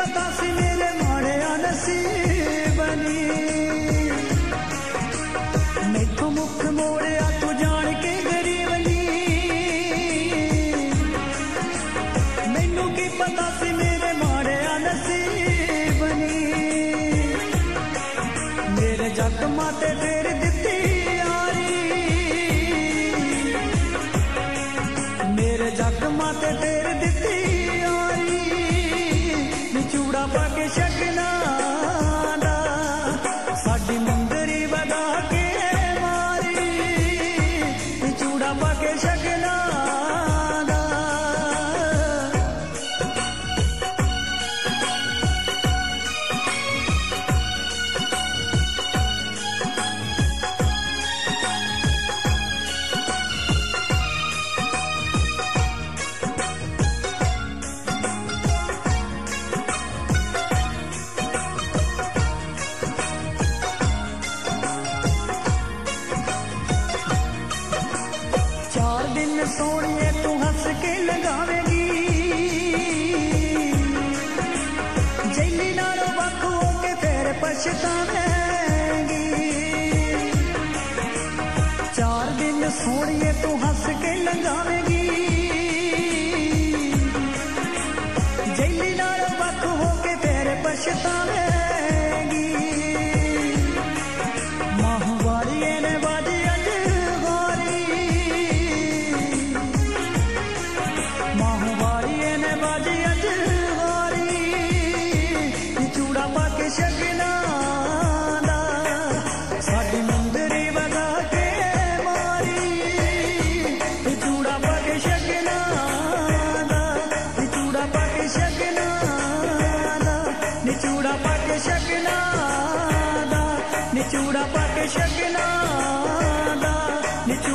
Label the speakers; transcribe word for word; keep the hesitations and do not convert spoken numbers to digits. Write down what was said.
Speaker 1: पता सी मेरे माड़े नसीबनी मैथों मुख मोड़िया तू जान के गरीबनी मैनू की पता सी मेरे माड़े नसीबनी मेरे जग माते फेर दिती यारी मेरे जग माते फेर दिती यारी चूड़ा पाके शगना दा साडी मुंदरी वगा के मारी चूड़ा पाके शगना दा चार दिन सोनिए तू हंस के लगावेगी जैली नालों वख हो के फिर पछतावेगी चार दिन सोनिए तू हंस के लगावेगी जैली नालों वख हो के फिर पछतावेगी माहवारी ने बाजी अज माहवारी ने बाजी अज हारी चूड़ा पाके शगना दा साडी मुंदरी वगा के मारी चूड़ा पाके शगना दा चूड़ा पाके शगना दा चूड़ा पाके शगना दा चूड़ा पाके शगना दा